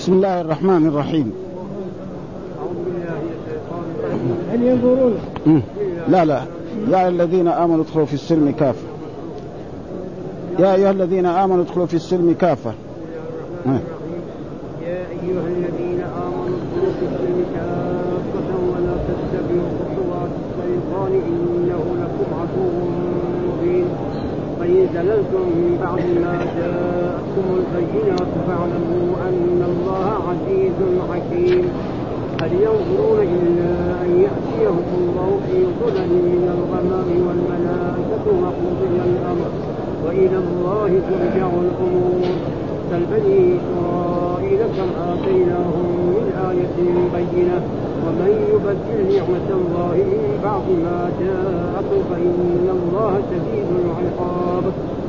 بسم الله الرحمن الرحيم. هل ينظرون؟ لا يا الذين آمنوا ادخلوا في السلم كافة. يا أيها الذين آمنوا ادخلوا في السلم كافة. يا أيها الذين آمنوا ادخلوا في السلم كافة ولا تتبعوا خطوات الشيطان إنه لكم عدو مبين. فإن زللتم من بعد ما جاءتكم البينات فاعلموا أن الله عزيز حكيم. هل ينظرون إلا أن يأتيهم الله في ظلل من الغمام والملائكة وقضي الأمر وإلى الله ترجع الأمور. سل بني إسرائيل كم آتيناهم من آية بينة ومن يبدل نعمة الله من بعد ما جاءته فإن الله شديد العقاب.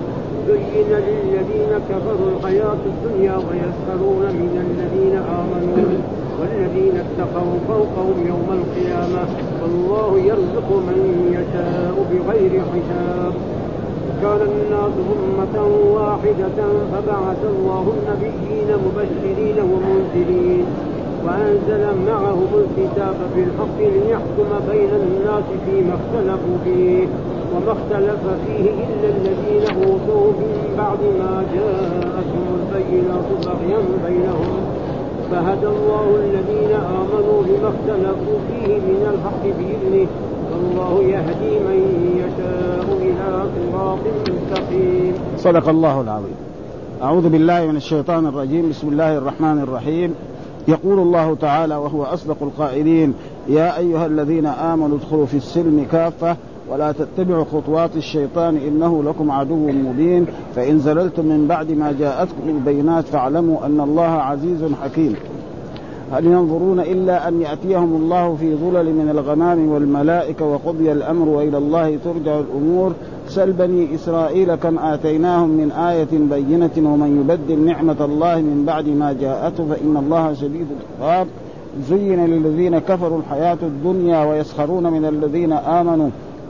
زين للذين كفروا الحياة الدنيا ويسخرون من الذين آمنوا والذين اتقوا فوقهم يوم القيامة والله يرزق من يشاء بغير حساب. كان الناس أمة واحدة فبعث الله النبيين مبشرين ومنذرين وأنزل معهم الكتاب بالحق ليحكم بين الناس فيما اختلفوا فيه وما اختلف فيه إلا الذين أوتوه من بعد ما جاءتهم البينات بغيا بينهم فهدى الله الذين آمنوا لما اختلفوا فيه من الحق بإذنه والله يهدي من يشاء إلى صراط مستقيم. صدق الله العظيم. أعوذ بالله من الشيطان الرجيم. بسم الله الرحمن الرحيم. يقول الله تعالى وهو أصدق القائلين: يا أيها الذين آمنوا ادخلوا في السلم كافة ولا تتبعوا خطوات الشيطان إنه لكم عدو مبين. فإن زللتم من بعد ما جاءتكم البينات فاعلموا أن الله عزيز حكيم. هل ينظرون إلا أن يأتيهم الله في ظلل من الغمام والملائكة وقضي الأمر وإلى الله ترجع الأمور. سل بني إسرائيل كم آتيناهم من آية بينة ومن يبدل نعمة الله من بعد ما جاءته فإن الله شديد العقاب. زين للذين كفروا الحياة الدنيا ويسخرون من الذين آمنوا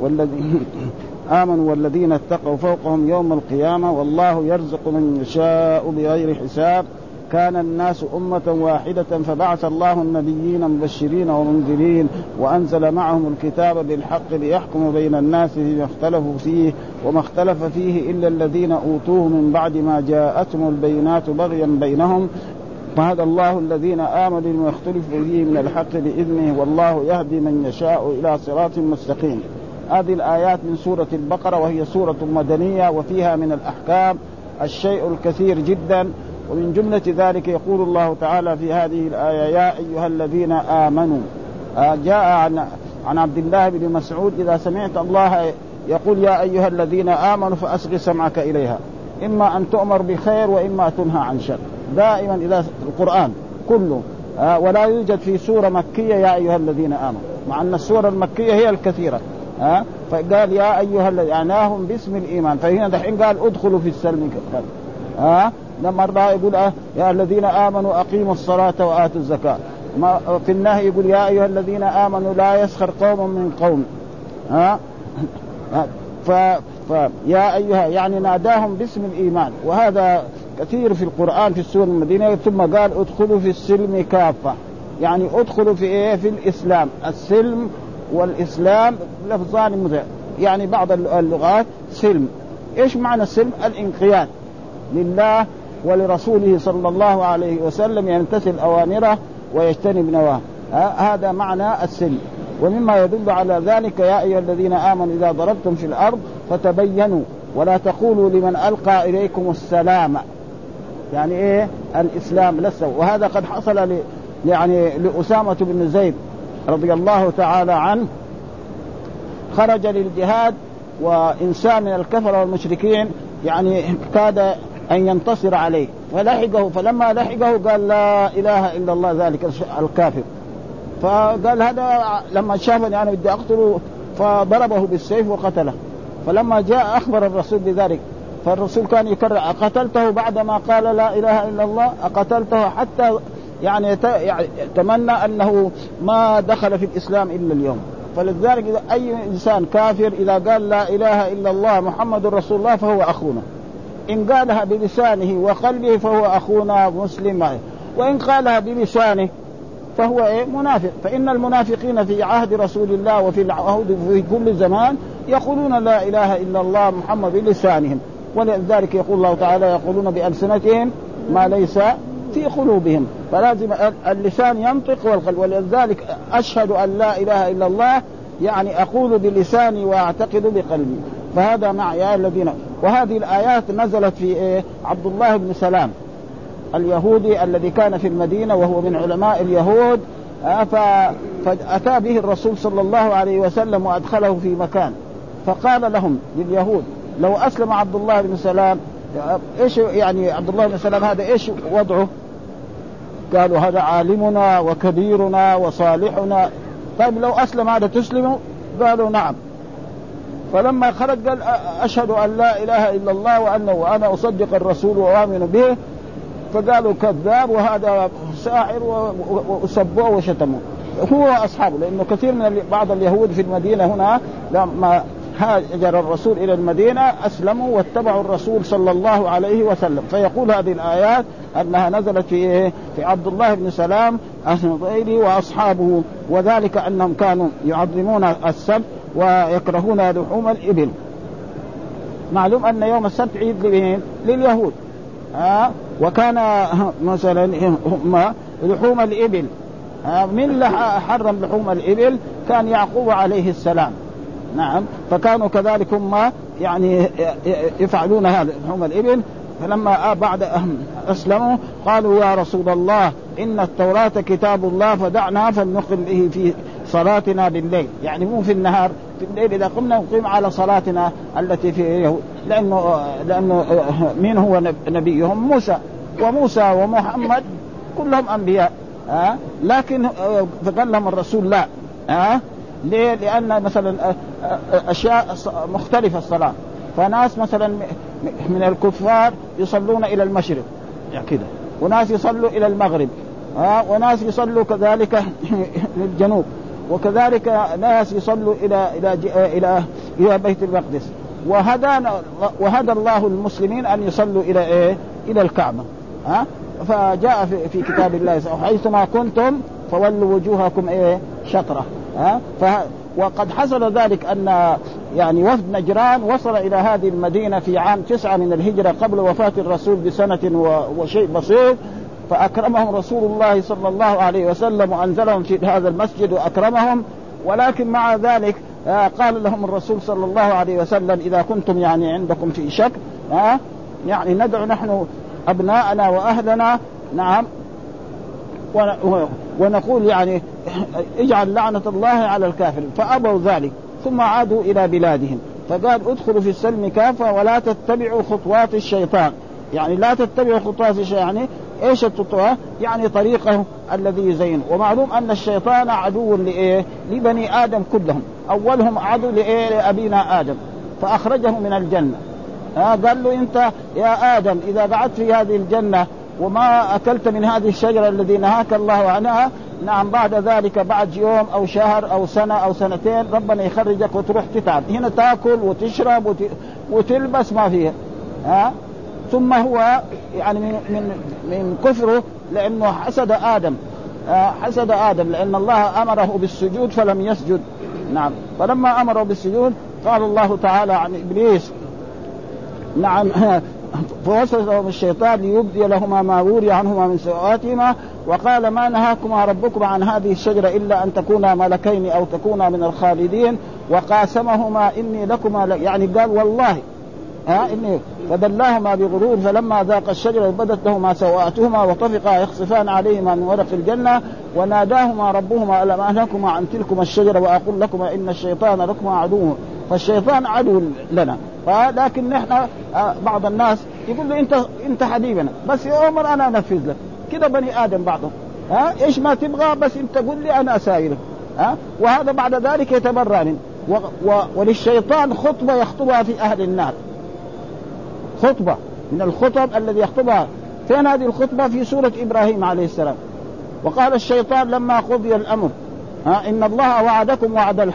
والذين اتقوا فوقهم يوم القيامة والله يرزق من يشاء بغير حساب. كان الناس أمة واحدة فبعث الله النبيين مبشرين ومنذرين وأنزل معهم الكتاب بالحق ليحكم بين الناس فيما اختلفوا فيه وما اختلف فيه إلا الذين أوتوه من بعد ما جاءتهم البينات بغيا بينهم فهدى الله الذين آمنوا لما اختلفوا فيه من الحق بإذنه والله يهدي من يشاء إلى صراط مستقيم. هذه الآيات من سورة البقرة وهي سورة مدنية وفيها من الأحكام الشيء الكثير جدا. ومن جملة ذلك يقول الله تعالى في هذه الآية: يا أيها الذين آمنوا. جاء عن عبد الله بن مسعود: إذا سمعت الله يقول يا أيها الذين آمنوا فأصغ سمعك إليها، إما أن تؤمر بخير وإما تنهى عن شر. دائما إذا القرآن كله ولا يوجد في سورة مكية يا أيها الذين آمنوا، مع أن السورة المكية هي الكثيرة. فقال يا أيها الذين يعناهم باسم الإيمان. فهنا دحين قال ادخلوا في السلم كافة. لما يقول يا الذين آمنوا أقيموا الصلاة وآتوا الزكاة. في النهي يقول يا أيها الذين آمنوا لا يسخر قوم من قوم. يا أيها يعني ناداهم باسم الإيمان، وهذا كثير في القرآن في السورة المدينة. ثم قال ادخلوا في السلم كافة، يعني ادخلوا في إيه؟ في الإسلام. السلم والإسلام لفظان يعني بعض اللغات سلم. إيش معنى السلم؟ الانقياد لله ولرسوله صلى الله عليه وسلم، يمتثل أوامره ويجتنب نواهيه. هذا معنى السلم. ومما يدل على ذلك يا أيها الذين آمنوا إذا ضربتم في الأرض فتبينوا ولا تقولوا لمن ألقى إليكم السلام، يعني إيه الإسلام لسه. وهذا قد حصل يعني لأسامة بن زيد رضي الله تعالى عنه، خرج للجهاد وإنسان من الكفر والمشركين يعني كاد أن ينتصر عليه فلحقه، فلما لحقه قال لا إله إلا الله ذلك الكافر. فقال هذا لما شافني أنا بدي أقتله فضربه بالسيف وقتله. فلما جاء أخبر الرسول بذلك، فالرسول كان يكرر أقتلته بعدما قال لا إله إلا الله؟ أقتلته حتى يعني يتمنى أنه ما دخل في الإسلام إلا اليوم. فلذلك إذا أي إنسان كافر إذا قال لا إله إلا الله محمد رسول الله فهو أخونا، إن قالها بلسانه وقلبه فهو أخونا مسلم. وإن قالها بلسانه فهو منافق. فإن المنافقين في عهد رسول الله وفي العهد في كل زمان يقولون لا إله إلا الله محمد بلسانهم، ولذلك يقول الله تعالى يقولون بألسنتهم ما ليس في قلوبهم، فلازم اللسان ينطق والقلب. ولذلك أشهد أن لا إله إلا الله يعني أقول بلساني وأعتقد بقلبي. فهذا مع يا الذين. وهذه الآيات نزلت في عبد الله بن سلام اليهودي الذي كان في المدينة وهو من علماء اليهود، فأتى به الرسول صلى الله عليه وسلم وأدخله في مكان، فقال لهم لليهود لو أسلم عبد الله بن سلام إيش يعني عبد الله بن سلام هذا إيش وضعه؟ قالوا هذا عالمنا وكبيرنا وصالحنا. طيب لو أسلم هذا تسلموا؟ قالوا نعم. فلما خرج قال أشهد أن لا إله إلا الله وأنا أصدق الرسول وآمن به، فقالوا كذاب وهذا ساحر وسبوه وشتموه هو أصحابه. لأنه كثير من بعض اليهود في المدينة هنا لما هاجر الرسول إلى المدينة أسلموا واتبعوا الرسول صلى الله عليه وسلم. فيقول هذه الآيات أنها نزلت في عبد الله بن سلام الضيلي وأصحابه، وذلك أنهم كانوا يعظمون السبت ويكرهون لحوم الإبل. معلوم أن يوم السبت عيد لليهود، وكان مثلا لحوم الإبل من حرم لحوم الإبل كان يعقوب عليه السلام. نعم، فكانوا كذلك هم يعني يفعلون هذا لحوم الإبل. فلما بعد أسلموا قالوا يا رسول الله إن التوراة كتاب الله فدعنا فلنقم به في صلاتنا بالليل، يعني مو في النهار، في الليل إذا قمنا نقيم على صلاتنا التي في يهود، لأنه مين هو نبيهم؟ موسى ومحمد كلهم أنبياء. لكن فقال لهم الرسول لا. ليه؟ لأن مثلا أشياء مختلفة الصلاة، فناس مثلا من الكفار يصلون إلى المشرق يعني كده، وناس يصلوا إلى المغرب، وناس يصلوا كذلك للجنوب، وكذلك ناس يصلوا إلى بيت المقدس. وهدى الله المسلمين أن يصلوا إلى الكعبة. فجاء في كتاب الله حيثما كنتم فولوا وجوهكم شطرة. وقد حصل ذلك أن يعني وفد نجران وصل إلى هذه المدينة في عام 9 من الهجرة قبل وفاة الرسول بسنة وشيء بسيط، فأكرمهم رسول الله صلى الله عليه وسلم وأنزلهم في هذا المسجد وأكرمهم. ولكن مع ذلك قال لهم الرسول صلى الله عليه وسلم إذا كنتم يعني عندكم في شك يعني ندعو نحن أبناءنا وأهلنا، نعم، ونقول يعني اجعل لعنة الله على الكافر. فأبوا ذلك ثم عادوا إلى بلادهم. فقال ادخلوا في السلم كافة ولا تتبعوا خطوات الشيطان. يعني لا تتبعوا خطوات الشيطان، يعني ايش الخطوات؟ يعني طريقه الذي يزين. ومعلوم أن الشيطان عدو لبني آدم كلهم، أولهم عدو لأبينا آدم فأخرجه من الجنة. قال له أنت يا آدم إذا قعدت في هذه الجنة وما أكلت من هذه الشجرة الذي نهاك الله عنها، نعم، بعد ذلك بعد يوم أو شهر أو سنة أو سنتين ربنا يخرجك وتروح تتعب هنا، تأكل وتشرب وتلبس ما فيها. ثم هو يعني من كفره لأنه حسد آدم لأن الله أمره بالسجود فلم يسجد. نعم، فلما أمره بالسجود قال الله تعالى عن إبليس، نعم، فوسوس لهم الشيطان ليبدي لهما ما وري عنهما من سوآتهما وقال ما نهاكما ربكما عن هذه الشجرة إلا أن تكونا ملكين أو تكونا من الخالدين وقاسمهما إني لكما يعني قال والله إني فدلاهما بغرور فلما ذاق الشجرة بدت لهما سوآتهما وطفقا يخصفان عليهما من ورق الجنة وناداهما ربهما ألم أنهكما عن تلكما الشجرة وأقول لكما إن الشيطان لكما عدو. فالشيطان عدو لنا، لكن نحن بعض الناس يقول له انت حبيبنا بس يا عمر انا انفذ لك كده. بني ادم بعضهم ايش ما تبغى بس انت قل لي انا اسايرك. وهذا بعد ذلك يتبرأ منه. وللشيطان خطبة يخطبها في اهل النار، خطبة من الخطب الذي يخطبها. فين هذه الخطبة؟ في سورة إبراهيم عليه السلام. وقال الشيطان لما قضي الأمر إن الله وعدكم وعد الحق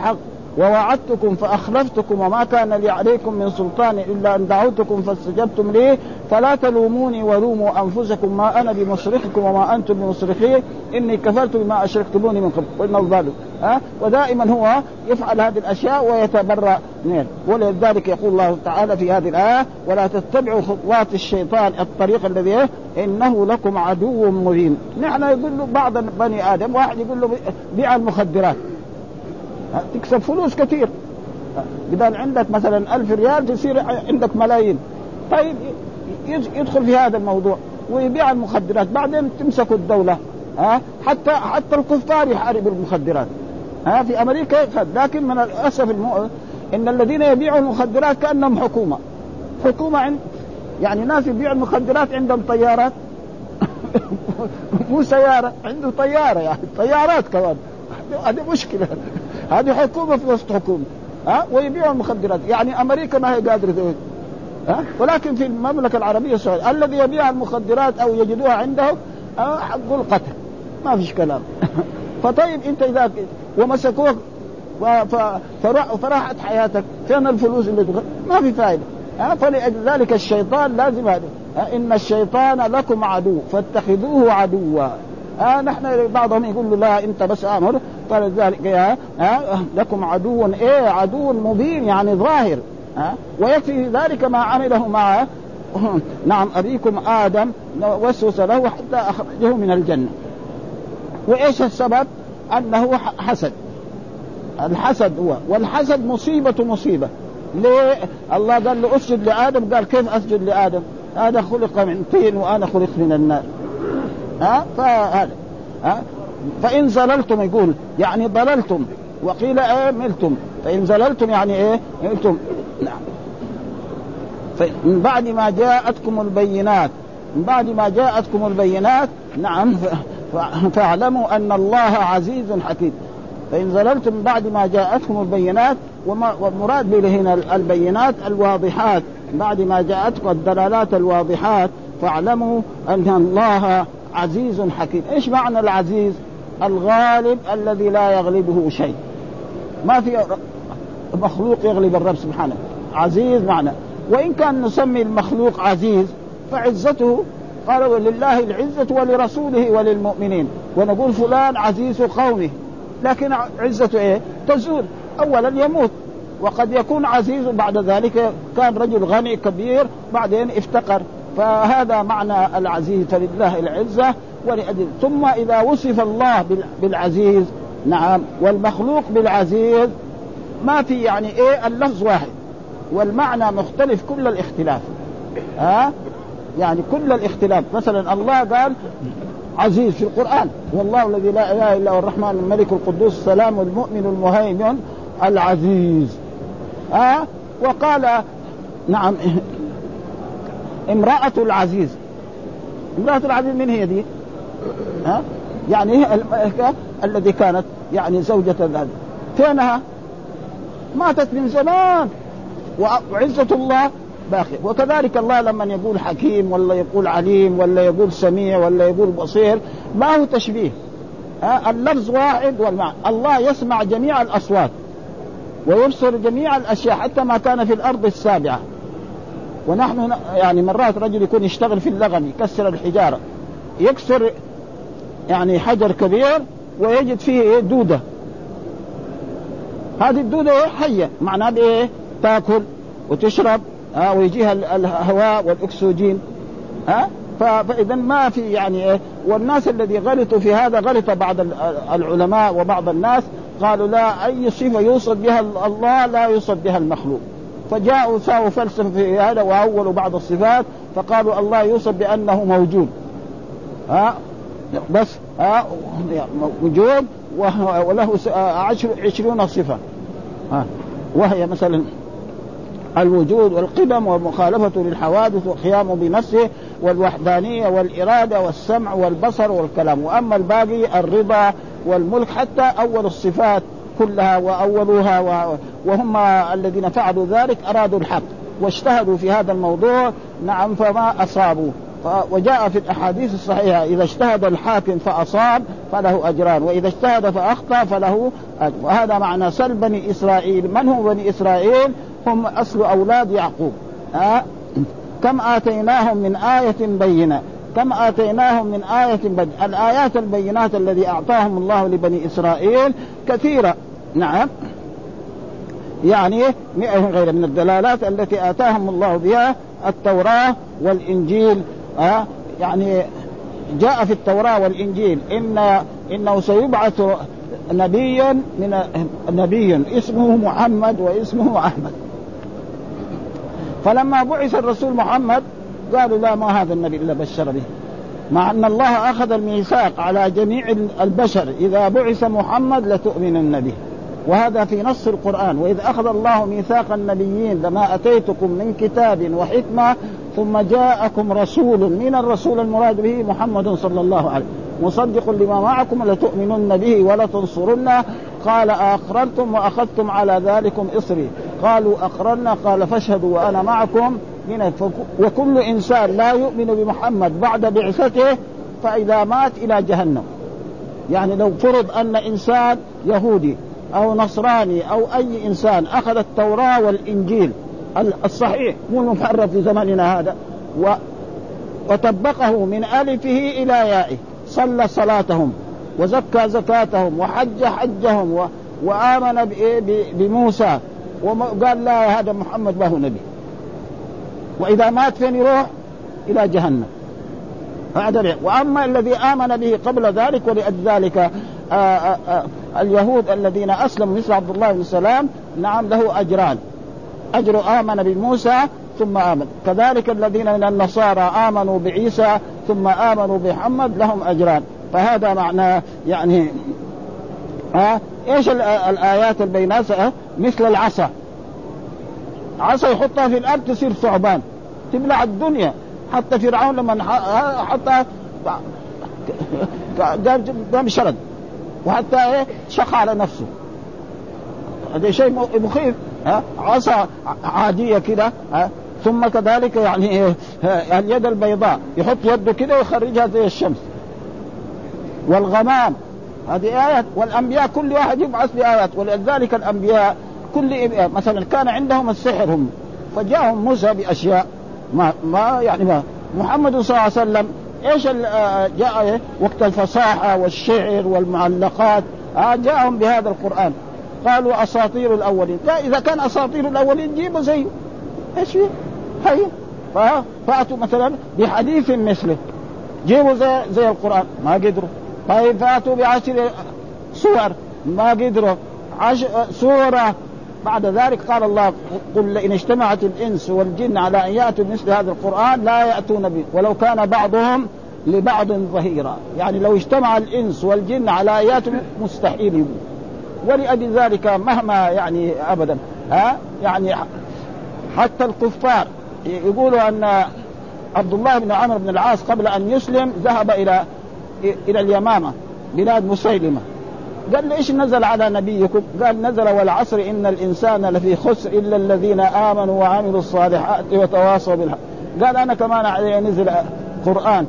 ووعدتكم فأخلفتكم وما كان لي عليكم من سلطان إلا أن دعوتكم فاستجبتم لي فلا تلوموني ولوموا أنفسكم ما أنا بمصرخكم وما أنتم بمصرخي إني كفرت بما أشركتموني من قبل. قلنا الظالم ودائما هو يفعل هذه الأشياء ويتبرأ منه. ولذلك يقول الله تعالى في هذه الآية ولا تتبعوا خطوات الشيطان الطريق الذي إنه لكم عدو مبين. نحن يقول له بعض بني آدم واحد يقول له بيع المخدرات تكسب فلوس كثير، بدل عندك مثلا 1000 ريال تصير عندك ملايين. طيب يدخل في هذا الموضوع ويبيع المخدرات، بعدين تمسك الدولة حتى الكفار يحاربوا المخدرات في أمريكا. لكن من الأسف إن الذين يبيعوا المخدرات كأنهم حكومة يعني ناس يبيعوا المخدرات عندهم طيارات مو سيارة، عنده طيارة يعني طيارات كمان. هذه مشكلة، هذه حكومة في وسط حكومة ويبيعوا المخدرات. يعني أمريكا ما هي قادرة ولكن في المملكة العربية السعودية الذي يبيع المخدرات أو يجدوها عنده حق القتل، ما فيش كلام. فطيب أنت إذا ومسكوك فراحت حياتك، فين الفلوس اللي تدخل؟ ما في فائدة. فلذلك الشيطان لازم هذا إن الشيطان لكم عدو فاتخذوه عدوا. نحن بعضهم يقول له لا أنت بس أمر، فلذلك لكم عدو عدو مبين يعني ظاهر. ويكفي ذلك ما عمله مع نعم أبيكم آدم، وسوس له حتى أخرجه من الجنة. وإيش السبب؟ أنه حسد. الحسد هو، والحسد مصيبة. ليه الله قال له أسجد لآدم؟ قال كيف أسجد لآدم؟ هذا خلق من طين وأنا خلق من النار. فهذا فإن زللتم يقول يعني ضللتم، وقيل ملتم. فإن زللتم يعني ملتم. نعم. من بعد ما جاءتكم البينات، من بعد ما جاءتكم البينات نعم فاعلموا أن الله عزيز حكيم. فإن زللتم من بعد ما جاءتكم البينات، ومراد به هنا البينات الواضحات، بعد ما جاءتكم الدلالات الواضحات فاعلموا أن الله عزيز حكيم. إيش معنى العزيز؟ الغالب الذي لا يغلبه شيء. ما في مخلوق يغلب الرب سبحانه. عزيز معنى، وإن كان نسمي المخلوق عزيز فعزته قالوا لله العزة ولرسوله وللمؤمنين، ونقول فلان عزيز قومه، لكن عزته تزول. أولا يموت، وقد يكون عزيز بعد ذلك كان رجل غني كبير بعدين افتقر. فهذا معنى العزيز، فلله العزة ولأجل. ثم إذا وصف الله بالعزيز نعم والمخلوق بالعزيز ما في يعني اللفظ واحد والمعنى مختلف كل الاختلاف. يعني كل الاختلاف. مثلا الله قال عزيز في القرآن، والله الذي لا إله إلا هو الرحمن الملك القدوس السلام المؤمن المهيمن العزيز. وقال نعم امرأة العزيز. امرأة العزيز من هي دي؟ يعني هي الملكة التي كانت يعني زوجة الأب، فينها؟ ماتت من زمان، وعزة الله باقي. وكذلك الله لما يقول حكيم ولا يقول عليم ولا يقول سميع ولا يقول بصير ما هو تشبيه. اللفظ واحد والمعنى. الله يسمع جميع الأصوات ويبصر جميع الأشياء حتى ما كان في الأرض السابعة. ونحن يعني مرات رجل يكون يشتغل في اللغم يكسر الحجارة، يكسر يعني حجر كبير ويجد فيه دودة. هذه الدودة حية، معناها بإيه؟ تأكل وتشرب ويجيها الهواء والأكسجين. فإذا ما في يعني والناس الذي غلطوا في هذا غلط بعض العلماء وبعض الناس قالوا لا أي صفة يوصف بها الله لا يوصف بها المخلوق، فجاءوا ساووا فلسفة في هذا وأولوا بعض الصفات فقالوا الله يوصف بأنه موجود بس وجود وله 20 صفة وهي مثلا الوجود والقدم والمخالفة للحوادث والقيام بنفسه والوحدانية والإرادة والسمع والبصر والكلام. وأما الباقي الرضا والملك حتى أول الصفات كلها وأولوها وهم الذين فعلوا ذلك أرادوا الحق واجتهدوا في هذا الموضوع نعم فما أصابوا. وجاء في الأحاديث الصحيحة إذا اجتهد الحاكم فأصاب فله أجران، وإذا اجتهد فأخطأ فله أجر. وهذا معنى سل بني إسرائيل. من هم بني إسرائيل؟ هم أصل أولاد يعقوب. كم آتيناهم من آية بينة، كم آتيناهم من آية بينة. الآيات البينات الذي أعطاهم الله لبني إسرائيل كثيرة، نعم، يعني غير من الدلالات التي آتاهم الله بها التوراة والإنجيل. يعني جاء في التوراة والإنجيل إنه سيبعث نبي اسمه محمد واسمه أحمد. فلما بعث الرسول محمد قالوا لا، ما هذا النبي إلا بشر به، مع أن الله أخذ الميثاق على جميع البشر إذا بعث محمد لتؤمنن به، وهذا في نص القرآن. وإذ أخذ الله ميثاق النبيين لما أتيتكم من كتاب وحكمة ثم جاءكم رسول، من الرسول المراد به محمد صلى الله عليه مصدق لما معكم لتؤمنن به ولتنصرنه. قال أقررتم وأخذتم على ذلكم إصري؟ قالوا أقررنا. قال فاشهدوا وأنا معكم. وكل إنسان لا يؤمن بمحمد بعد بعثته فإذا مات إلى جهنم. يعني لو فرض أن إنسان يهودي أو نصراني أو أي إنسان أخذ التوراة والإنجيل الصحيح مو المحرف في زماننا هذا وطبقه من ألفه إلى يائه، صلى صلاتهم وزكى زكاتهم وحج حجهم وآمن بموسى وقال لا هذا محمد ما هو نبي، وإذا مات فين يروح؟ إلى جهنم. وأما الذي آمن به قبل ذلك، ولذلك اليهود الذين أسلموا مثل عبد الله بن سلام نعم له أجران، أجر آمن بموسى ثم آمن. كذلك الذين من النصارى آمنوا بعيسى ثم آمنوا بمحمد لهم أجران. فهذا معنى يعني إيش الآيات البينات؟ مثل العصا، عصا يحطها في الأرض تصير ثعبان تبلع الدنيا. حتى فرعون لما حتى قام شرد وحتى شق على نفسه. هذا شيء مخيف. عصا عادية كده، ثم كذلك يعني اليد البيضاء يحط يده كده ويخرجها زي الشمس. والغمام هذه آيات. والأنبياء كل واحد يبعث بآيات، ولذلك الأنبياء كل مثلا كان عندهم السحر هم، فجاءهم موسى بأشياء ما يعني ما محمد صلى الله عليه وسلم ايش جاء وقت الفصاحة والشعر والمعلقات، جاءهم بهذا القرآن. قالوا أساطير الأولين. إذا كان أساطير الأولين جيبوا زيه، ايش هي فأتوا مثلا بحديث مثله، جيبوا زي القرآن، ما قدروا. طيب فأتوا ب10 صور، ما قدروا. 10 سورة. بعد ذلك قال الله قل إن اجتمعت الإنس والجن على أن يأتوا مثل هذا القرآن لا يأتون به ولو كان بعضهم لبعض ظهيرا. يعني لو اجتمع الإنس والجن على آيات مستحيل. ولأجل ذلك مهما يعني أبدا يعني حتى الكفار يقولوا أن عبد الله بن عمرو بن العاص قبل أن يسلم ذهب إلى اليمامة بلاد مسيلمة. قال له إيش نزل على نبيكم؟ قال نزل والعصر إن الإنسان لفي خسر إلا الذين آمنوا وعملوا الصالحات وتواصوا بالحق. قال أنا كمان عليه نزل قرآن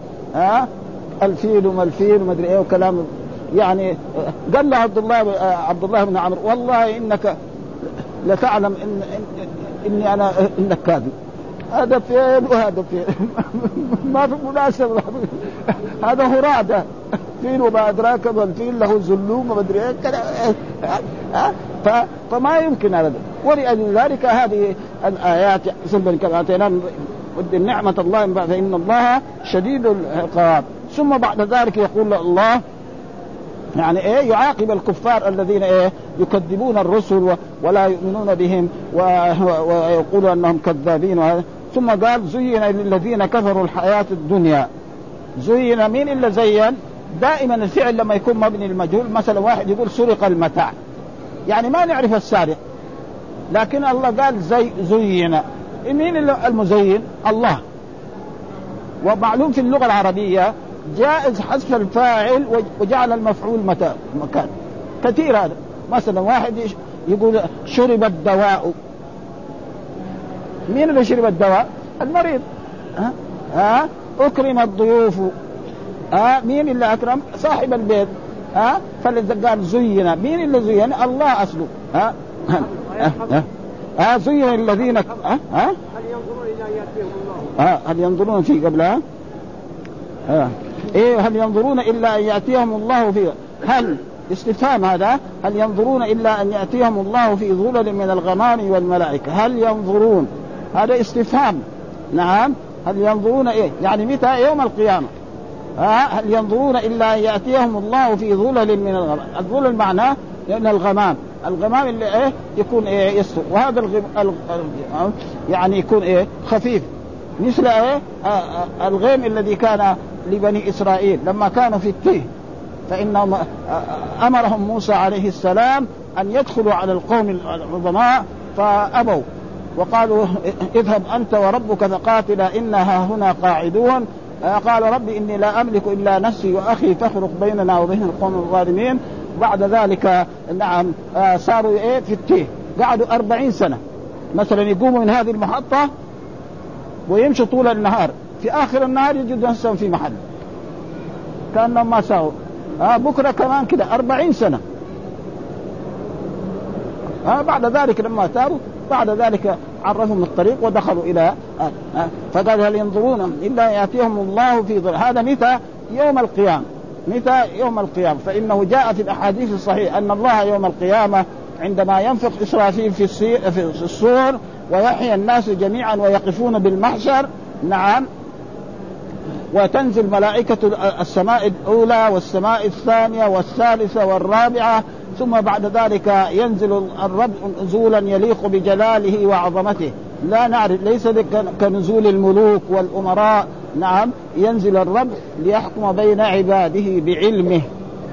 الفيل وما الفيل وما أدري إيه وكلام. يعني قال له عبد الله بن عمرو والله إنك لتعلم إني أنا إنك كاذب. هذا فين وهذا فين ما في مناسبة. هذا هرادة فين وما أدراك ما الفيل له زلوم وما أدري إيه فما يمكن هذا. ولأجل ذلك هذه الآيات سلبا كما أتينا نعمة الله فإن الله شديد العقاب. ثم بعد ذلك يقول الله يعني إيه يعاقب الكفار الذين إيه يكذبون الرسل ولا يؤمنون بهم ويقولوا أنهم كذابين. ثم قال زين للذين كفروا الحياة الدنيا. زين مين إلا زين؟ دائما الفعل لما يكون مبني المجهول، مثلا واحد يقول سرق المتاع، يعني ما نعرف السارق، لكن الله قال زين. مين المزين؟ الله. ومعلوم في اللغة العربية جائز حذف الفاعل وجعل المفعول مكان كثير. هذا مثلا واحد يقول شرب الدواء. مين اللي شرب الدواء؟ المريض. أكرم الضيوف. مين اللي أكرم؟ صاحب البيت. فالذي قال زين، مين اللي زين؟ الله أصله. زين الذين هل ينظرون إلى أن يأتيهم الله؟ هل ينظرون في قبلها؟ هل ينظرون إلا أن يأتيهم الله في، هل استفهام هذا، هل ينظرون إلا أن يأتيهم الله في ظلل من الغمام والملائكة. هل ينظرون، هذا استفهام. نعم، هل ينظرون يعني متى؟ يوم القيامة. هل ينظرون إلا أن يأتيهم الله في ظلل من الغمام. الظلل معناه لأن الغمام اللي يكون يسر، وهذا يعني يكون خفيف، مثل الغيم الذي كان لبني إسرائيل لما كانوا في التيه، فإنهم أمرهم موسى عليه السلام أن يدخلوا على القوم العظماء فأبوا، وقالوا اذهب أنت وربك فقاتلا إنها هنا قاعدون. قال رب إني لا أملك إلا نفسي وأخي فافرق بيننا وبين القوم الظالمين. بعد ذلك نعم صاروا في التيه، قعدوا 40 سنة مثلا، يقوموا من هذه المحطة ويمشوا طول النهار، في آخر النهار يجدوا نفسهم في محل كأنهم ما ساووا. بكرة كمان كده 40 سنة. بعد ذلك لما تابوا بعد ذلك عرفهم الطريق ودخلوا إلى فقال هل ينظرون إلا يأتيهم الله في ظل. هذا متى؟ يوم القيامة. متى؟ يوم القيامة. فإنه جاء في الأحاديث الصحيحة أن الله يوم القيامة عندما ينفخ إسرافيل في الصور ويحيي الناس جميعا ويقفون بالمحشر، نعم، وتنزل ملائكة السماء الأولى والسماء الثانية والثالثة والرابعة، ثم بعد ذلك ينزل الرب نزولا يليق بجلاله وعظمته، لا نعرف، ليس كنزول الملوك والأمراء. نعم، ينزل الرب ليحكم بين عباده بعلمه.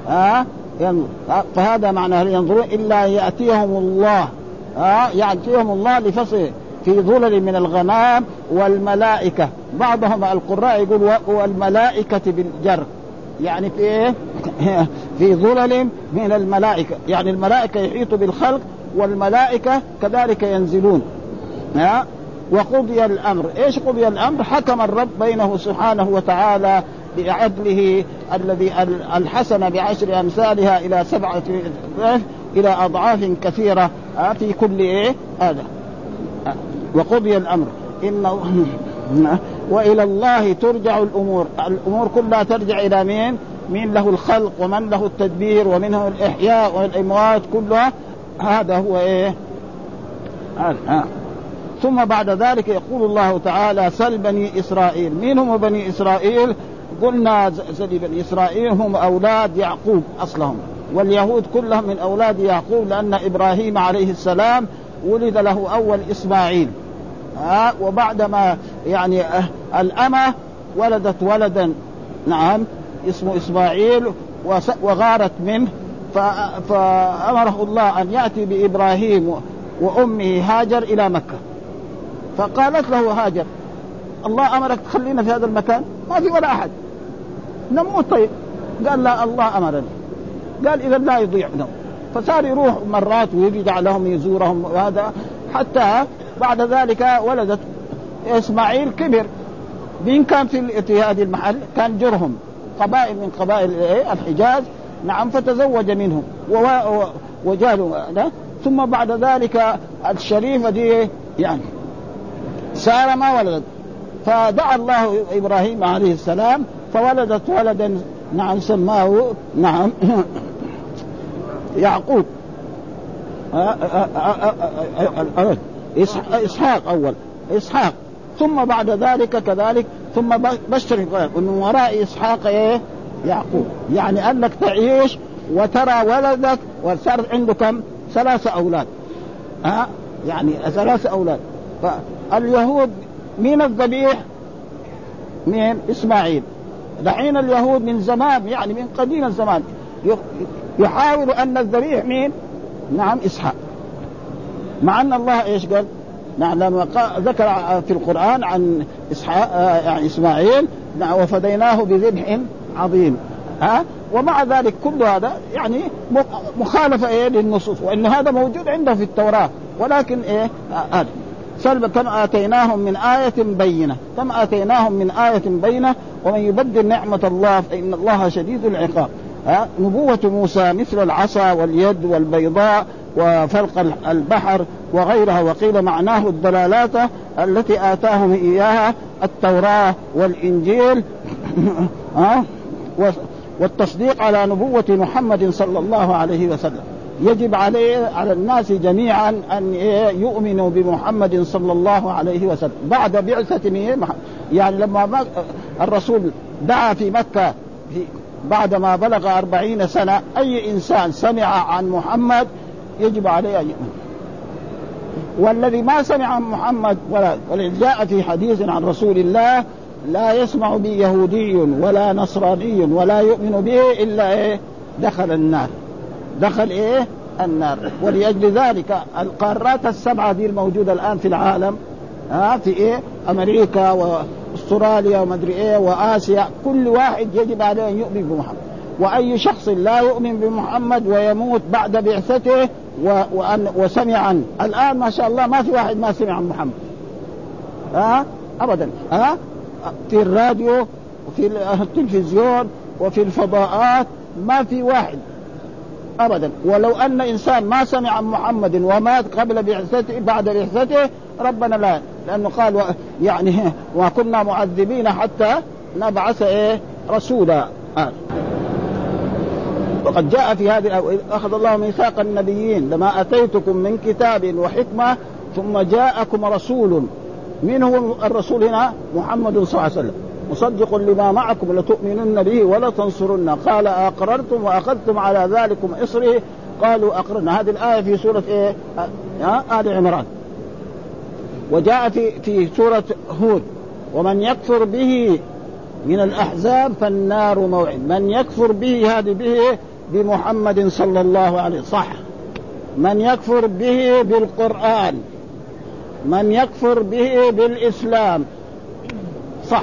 فهذا معنى هل ينظرون إلا يأتيهم الله. يأتيهم الله لفصل في ظلل من الغمام والملائكة. بعضهم القراء يقول والملائكة بالجر، يعني في في ظلل من الملائكة، يعني الملائكة يحيط بالخلق والملائكة كذلك ينزلون. وقضي الأمر. إيش قضي الأمر؟ حكم الرب بينه سبحانه وتعالى بعدله الذي الحسنة بعشر أمثالها إلى 7 إلى أضعاف كثيرة في كل هذا. وقضي الأمر وإلى الله ترجع الأمور. الأمور كلها ترجع إلى مين له الخلق ومن له التدبير ومنه الإحياء والإموات كلها. هذا هو ثم بعد ذلك يقول الله تعالى سل بني إسرائيل. مين هم بني إسرائيل؟ قلنا بني إسرائيل هم أولاد يعقوب أصلهم، واليهود كلهم من أولاد يعقوب، لأن إبراهيم عليه السلام ولد له أول إسماعيل. وبعدما يعني الأمة ولدت ولدا، نعم، اسمه إسماعيل، وغارت منه، فأمره الله أن يأتي بإبراهيم وأمه هاجر إلى مكة. فقالت له هاجر الله أمرك تخلينا في هذا المكان؟ ما في ولا أحد، نموت. طيب قال لا الله أمرني. قال إذا لا يضيع نوم. فصار يروح مرات ويرجع لهم يزورهم وهذا، حتى بعد ذلك ولدت إسماعيل كبر. مين كان في هذه المحل؟ كان جرهم، قبائل من قبائل الحجاز، نعم، فتزوج منهم وجالوا. ثم بعد ذلك الشريفة دي يعني سارة ما ولدت، فدعا الله إبراهيم عليه السلام فولدت ولدا، نعم، سماه نعم يعقوب، إسحاق أول إسحاق. ثم بعد ذلك كذلك ثم بشر ومن وراء إسحاق يعقوب، يعني أنك تعيش وترى ولدك وصار عنده كم 3 أولاد. يعني 3 أولاد. فاليهود مين الذبيح؟ مين؟ إسماعيل. دحين اليهود من زمان، يعني من قديم الزمان، يحاول أن الذبيح مين؟ نعم إسحاق، مع أن الله إيش قال؟ نعم لما ذكر في القرآن عن إسحاق يعني إسماعيل، نعم، وفديناه بذبح عظيم. ومع ذلك كل هذا يعني مخالفة للنصوص، وإن هذا موجود عنده في التوراة، ولكن كم آتيناهم من آية بينة، كم آتيناهم من آية بينة، ومن يبدل نعمة الله فإن الله شديد العقاب. نبوة موسى مثل العصا واليد والبيضاء وفلق البحر وغيرها، وقيل معناه الضلالات التي آتاهم إياها التوراة والإنجيل والتصديق على نبوة محمد صلى الله عليه وسلم. يجب على الناس جميعا أن يؤمنوا بمحمد صلى الله عليه وسلم بعد بعثة يعني لما الرسول دعا في مكة بعد ما بلغ 40 سنة، أي إنسان سمع عن محمد يجب عليه أن يؤمن، والذي ما سمع عن محمد جاء في حديث عن رسول الله لا يسمع به يهودي ولا نصراني ولا يؤمن به إلا دخل النار، دخل النار. ولأجل ذلك القارات السبعة دي الموجودة الآن في العالم في أمريكا وأستراليا ومدري وآسيا، كل واحد يجب عليه أن يؤمن بمحمد. وأي شخص لا يؤمن بمحمد ويموت بعد بعثته وسمع عنه، الآن ما شاء الله ما في واحد ما سمع عن محمد أبدا، في الراديو وفي التلفزيون وفي الفضاءات ما في واحد أبدا. ولو أن إنسان ما سمع عن محمد ومات قبل بعثته بعد بعثته ربنا لا، لأنه قال يعني وكنا معذبين حتى نبعث رسولا. وقد جاء في هذه أخذ الله ميثاق النبيين لما أتيتكم من كتاب وحكمة ثم جاءكم رسول منهم، الرسول هنا محمد صلى الله عليه وسلم مصدق لما معكم لتؤمنن به ولا تنصرن، قال أقررتم وأخذتم على ذلكم إصري قالوا أقررنا. هذه الآية في سورة آل عمران. وجاء في سورة هود ومن يكفر به من الأحزاب فالنار موعد. من يكفر به هذه به بمحمد صلى الله عليه صح، من يكفر به بالقرآن، من يكفر به بالإسلام صح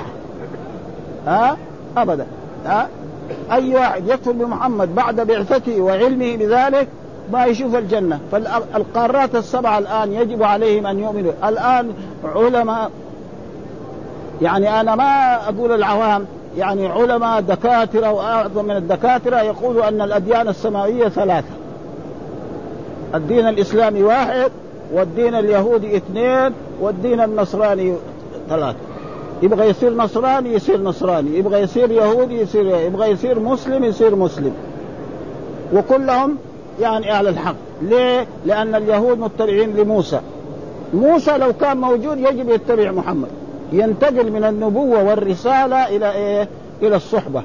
أبدا. أي واحد يكفر بمحمد بعد بعثته وعلمه بذلك ما يشوف الجنة. فالقارات السبعة الآن يجب عليهم أن يؤمنوا. الآن علماء، يعني أنا ما أقول العوام، يعني علماء دكاترة وأعظم من الدكاترة يقولوا أن الأديان السماوية 3، الدين الإسلامي 1 والدين اليهودي 2 والدين النصراني 3. يبغى يصير نصراني يصير نصراني، يبغى يصير يهودي يصير، يبغى يصير مسلم يصير مسلم، وكلهم يعني على الحق. ليه؟ لأن اليهود متبعين لموسى. موسى لو كان موجود يجب يتبع محمد، ينتقل من النبوة والرسالة إلى الصحبة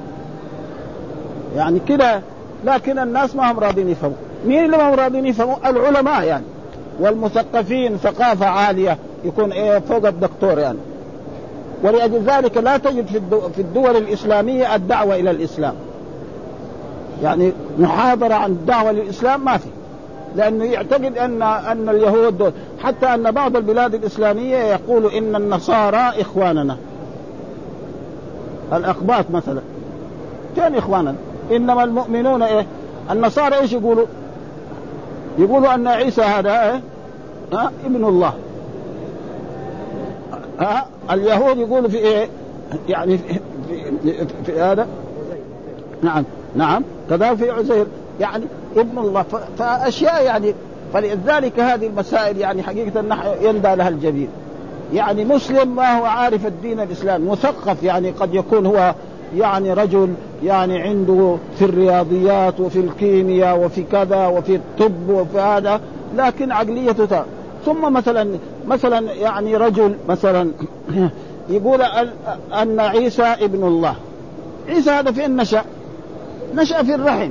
يعني كده. لكن الناس ما هم راضين يفهموا. مين اللي ما هم راضين يفهموا؟ العلماء يعني والمثقفين ثقافة عالية يكون فوق الدكتور يعني. ولأجل ذلك لا تجد في الدول الإسلامية الدعوة إلى الإسلام، يعني محاضرة عن الدعوة للإسلام ما في، لأنه يعتقد أن اليهود دول، حتى أن بعض البلاد الإسلامية يقول إن النصارى إخواننا. الأقباط مثلا كان إخواننا، إنما المؤمنون النصارى إيش يقولوا؟ يقولوا أن عيسى هذا ابن الله. اليهود يقولوا في يعني في هذا نعم كذا في عزير يعني ابن الله. فأشياء يعني. فلذلك هذه المسائل يعني حقيقة يندى لها الجبين. يعني مسلم ما هو عارف الدين الإسلامي، مثقف يعني قد يكون هو يعني رجل يعني عنده في الرياضيات وفي الكيمياء وفي كذا وفي الطب وفي هذا، لكن عقليته ثم مثلا يعني رجل مثلا يقول أن عيسى ابن الله. عيسى هذا فين نشأ في الرحم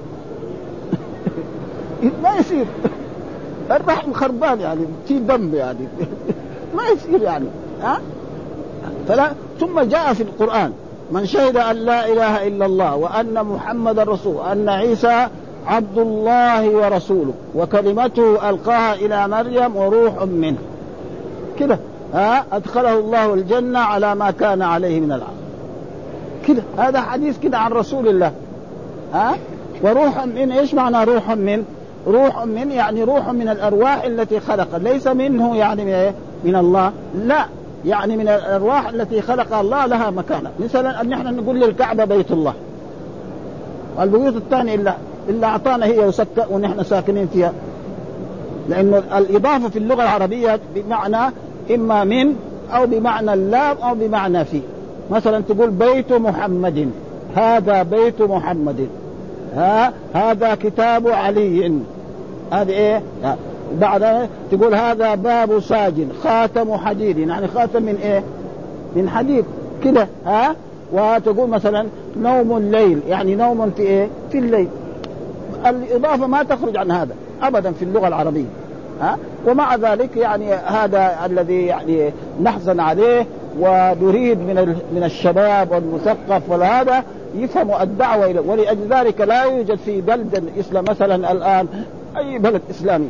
ما يصير، الرحم خربان يعني في دم يعني ما يصير يعني فلا. ثم جاء في القرآن من شهد أن لا إله إلا الله وأن محمد رسول أن عيسى عبد الله ورسوله وكلمته ألقاها إلى مريم وروح منه كده أدخله الله الجنة على ما كان عليه من العمل كده. هذا حديث كده عن رسول الله وروح من. إيش معنى روح من؟ روح من يعني روح من الأرواح التي خلق، ليس منه يعني من الله، لا، يعني من الأرواح التي خلق الله لها مكانة. مثلا أن نحن نقول للكعبة بيت الله، والبيوت الثانية إلا أعطانا هي وسكة ونحن ساكنين فيها، لأن الإضافة في اللغة العربية بمعنى إما من أو بمعنى اللام أو بمعنى في. مثلا تقول بيت محمد، هذا بيت محمد، هذا كتاب علي، هذا إيه؟ بعد تقول هذا باب ساجن، خاتم حديد، يعني خاتم من إيه؟ من حديد كده. وتقول مثلا نوم الليل، يعني نوم في إيه؟ في الليل. الإضافة ما تخرج عن هذا أبدا في اللغة العربية. ومع ذلك يعني هذا الذي يعني نحزن عليه، ونريد من الشباب والمثقف وهذا يفهموا الدعوة إليه. ولذلك لا يوجد في بلد الإسلام مثلا الآن أي بلد إسلامي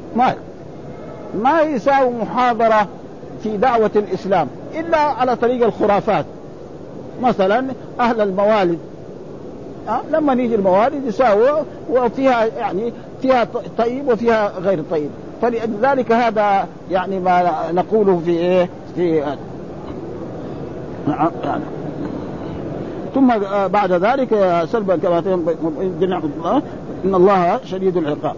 ما يساوي محاضرة في دعوة الإسلام إلا على طريق الخرافات. مثلا أهل الموالد لما نيجي الموالد يساووا، وفيها يعني فيها طيب وفيها غير طيب. فلذلك هذا يعني ما نقوله في إيه في يعني. ثم بعد ذلك سلبا كما إن الله شديد العقاب.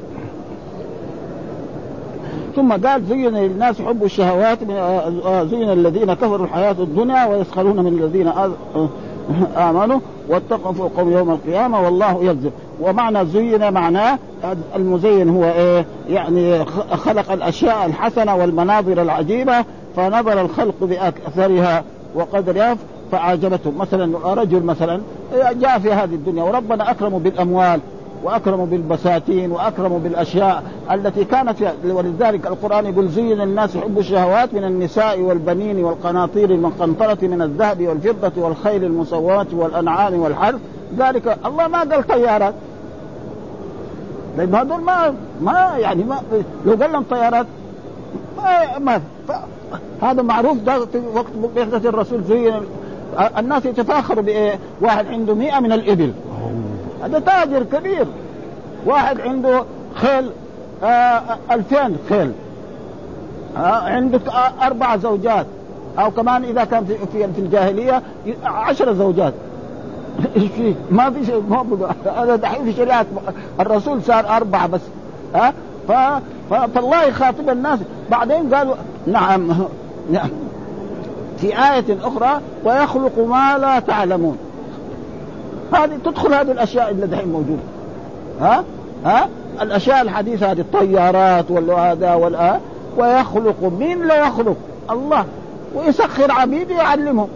ثم قال زين للناس حب الشهوات، زين الذين كفروا الحياة الدنيا ويسخرون من الذين آمنوا واتقوا فوقهم يوم القيامة والله يجزي. ومعنى زين معناه المزين هو إيه؟ يعني خلق الأشياء الحسنة والمناظر العجيبة، فنظر الخلق بأكثرها وقدرها فأعجبتهم. مثلا رجل مثلا جاء في هذه الدنيا وربنا أكرمه بالأموال وأكرموا بالبساتين وأكرموا بالأشياء التي كانت فيها. ولذلك القرآن يقول زين الناس حب الشهوات من النساء والبنين والقناطير المقنطرة من الذهب والفضة والخيل المسومة والأنعام والحرث. ذلك الله ما قال طيارات، لأن هذول ما يعني ما لو قال لهم طيارات ما هذا معروف. ده في وقت بعثة الرسول زين الناس يتفاخروا بإيه؟ واحد عنده 100 من الإبل، هذا تاجر كبير. واحد عنده خيل 2000 خيل، عنده 4 زوجات، أو كمان إذا كان في الجاهلية 10 زوجات. ما في شيء، هذا دحين في شريعة الرسول صار 4 بس. فالله يخاطب الناس. بعدين قالوا نعم في آية أخرى ويخلق ما لا تعلمون. هذه تدخل هذه الأشياء اللي دحين موجودة. الأشياء الحديثة هذه الطيارات والهذا ويخلق مين لا يخلق الله، ويسخر عبيده يعلمهم.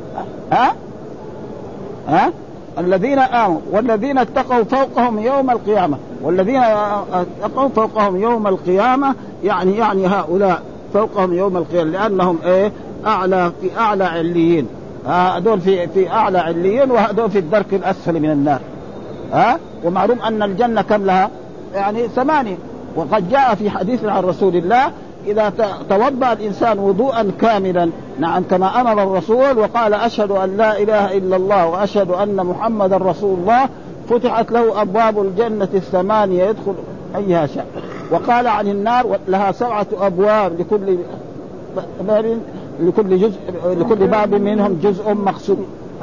الذين آمنوا والذين اتقوا فوقهم يوم القيامة، والذين اتقوا فوقهم يوم القيامة يعني هؤلاء فوقهم يوم القيامة لأنهم أعلى في أعلى عليين. هذول في أعلى عليين، وهذول في الدرك الأسفل من النار. ومعلوم أن الجنة كم لها؟ يعني 8. وقد جاء في حديث عن رسول الله إذا توضأ الإنسان وضوءا كاملا، نعم كما أمر الرسول وقال أشهد أن لا إله إلا الله وأشهد أن محمد رسول الله، فتحت له أبواب الجنة 8 يدخل أيها شاء. وقال عن النار لها 7 أبواب لكل باب منهم جزء مقسوم.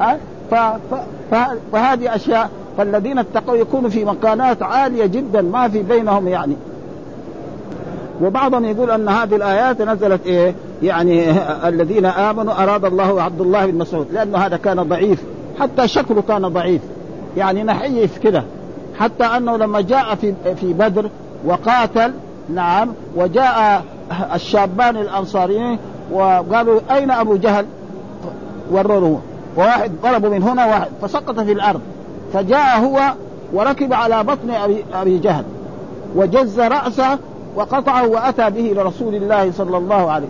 فهذه أشياء. فالذين اتقوا يكونوا في مكانات عالية جدا ما في بينهم يعني. وبعضهم يقول أن هذه الآيات نزلت يعني الذين آمنوا أراد الله عبد الله بن مسعود، لأنه هذا كان ضعيف، حتى شكله كان ضعيف يعني نحيف كده، حتى أنه لما جاء في بدر وقاتل، نعم، وجاء الشابان الأنصاريين وقالوا أين أبو جهل، وروه، وواحد ضربوا من هنا واحد فسقط في الأرض، فجاء هو وركب على بطن أبي جهل وجز رأسه وقطعه وأتى به لرسول الله صلى الله عليه.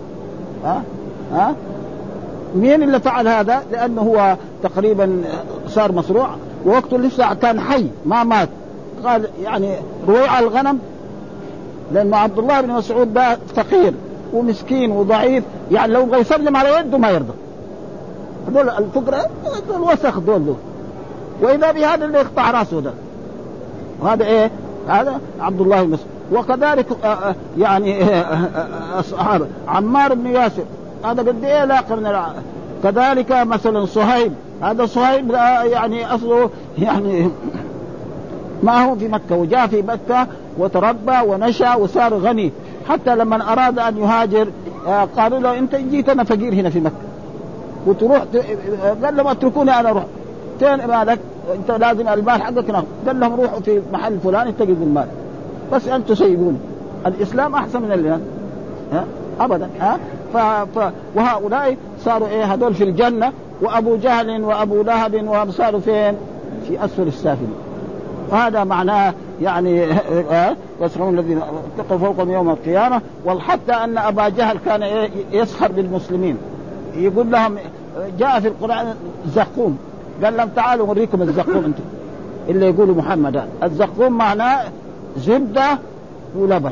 مين اللي فعل هذا؟ لأنه هو تقريبا صار مصروع، ووقته لسه كان حي ما مات. قال يعني رويع الغنم، لأن عبد الله بن مسعود ده فقير ومسكين وضعيف، يعني لو يسلم على يده ما يرضى. هذول الفقراء الوسخ دول، وإذا بهذا اللي يقطع راسه ده. وهذا هذا عبد الله بن مسعود. وكذلك يعني الصحابة عمار بن ياسر هذا قد ايه لاقى من كذلك مثلا صهيب، هذا صهيب يعني اصله يعني ما هو في مكة وجاء في مكة وتربى ونشأ وصار غني، حتى لما أراد أن يهاجر قالوا له أنت جيتنا فقير هنا في مكة وتروح، قال لهم اتركوني أنا أروح فين مالك أنت لازم المال حقك ناخذ، قال لهم روحوا في محل فلان تجدوا المال بس أنتم سيبون الإسلام أحسن من اللي أبدا وهؤلاء صاروا إيه هذول في الجنة، وأبو جهل وأبو لهب وصاروا فين في أسفل السافلين. وهذا معناه يعني يسخرون الذين اتقوا فوقهم يوم القيامة. وحتى أن أبا جهل كان يسخر بالمسلمين، يقول لهم جاء في القرآن الزقوم، قال لهم تعالوا أوريكم الزقوم أنتم اللي يقولوا محمد. الزقوم معناه زبدة ولبن،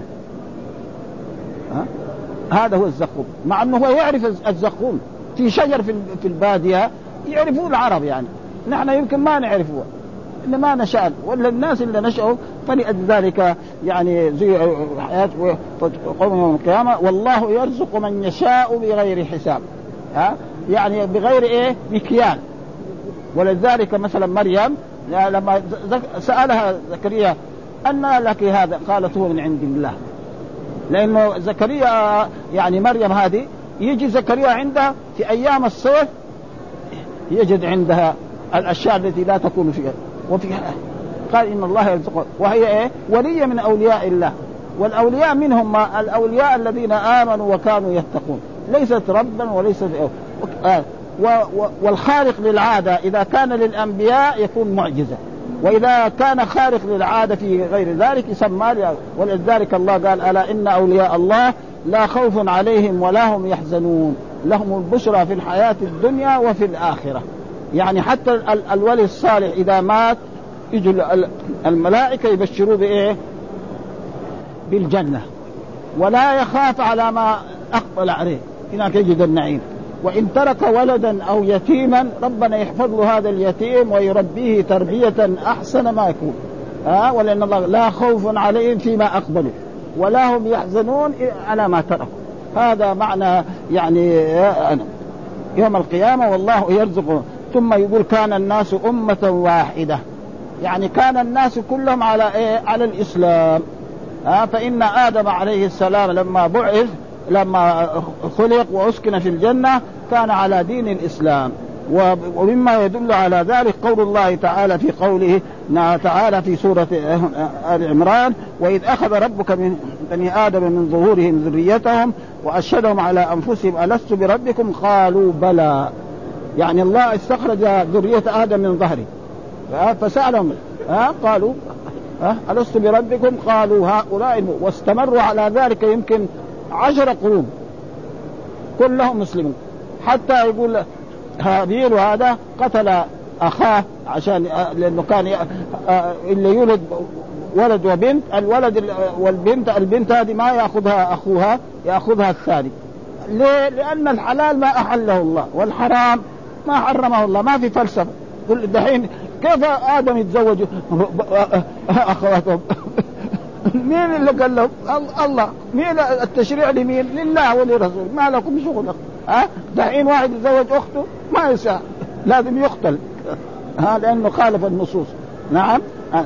هذا هو الزقوم، مع أنه هو يعرف الزقوم في شجر في البادية يعرفوه العرب، يعني نحن يمكن ما نعرفوه إن ما نشأ ولا الناس اللي نشأوا، فلذلك يعني زي حياة قوم يوم القيامة والله يرزق من يشاء بغير حساب، يعني بغير إيه مكيال. ولذلك مثلا مريم لما سألها زكريا أن لك هذا قالت هو من عند الله، لأنه زكريا يعني مريم هذه يجي زكريا عندها في أيام الصيف يجد عندها الأشياء التي لا تكون فيها وفيها، قال إن الله يرزقها، وهي إيه ولية من أولياء الله. والأولياء منهم الأولياء الذين آمنوا وكانوا يتقون، ليست ربا وليست والخارق للعادة إذا كان للأنبياء يكون معجزة، وإذا كان خارق للعادة في غير ذلك يسمى. ولذلك الله قال ألا إن أولياء الله لا خوف عليهم ولا هم يحزنون لهم البشرى في الحياة الدنيا وفي الآخرة. يعني حتى الولي الصالح إذا مات يجوا الملائكة يبشروا بإيه بالجنة، ولا يخاف على ما أقبل عليه هناك يجد النعيم. وإن ترك ولدا أو يتيما ربنا يحفظ له هذا اليتيم ويربيه تربية أحسن ما يكون، ولأن الله لا خوف عليهم فيما أقبلوا ولا هم يحزنون على ما تركوا. هذا معنى يعني يوم القيامة والله يرزق. ثم يقول كان الناس أمة واحدة، يعني كان الناس كلهم على إيه على الإسلام. فإن آدم عليه السلام لما بعث لما خلق وأسكن في الجنة كان على دين الإسلام. ومما يدل على ذلك قول الله تعالى في قوله تعالى في سورة آل عمران وإذ أخذ ربك من بني آدم من ظهورهم ذريتهم وأشهدهم على أنفسهم ألست بربكم قالوا بلى، يعني الله استخرج ذرية آدم من ظهره فسألهم قالوا ألست بربكم قالوا هؤلاء، واستمروا على ذلك يمكن 10 قرون كلهم مسلمون، حتى يقول هابيل وهذا قتل أخاه عشان لأنه كان اللي يولد ولد وبنت، الولد والبنت هذه ما يأخذها أخوها يأخذها الثاني. ليه؟ لأن الحلال ما أحله الله والحرام ما حرمه الله، ما في فلسفة. دحين كيف آدم يتزوج أخواتهم؟ مين اللي قال لهم؟ الله. مين التشريع لمين؟ لله ولرسول، ما لكم شغل. دحين واحد يتزوج أخته ما يسع، لازم يقتل لأنه خالف النصوص. نعم.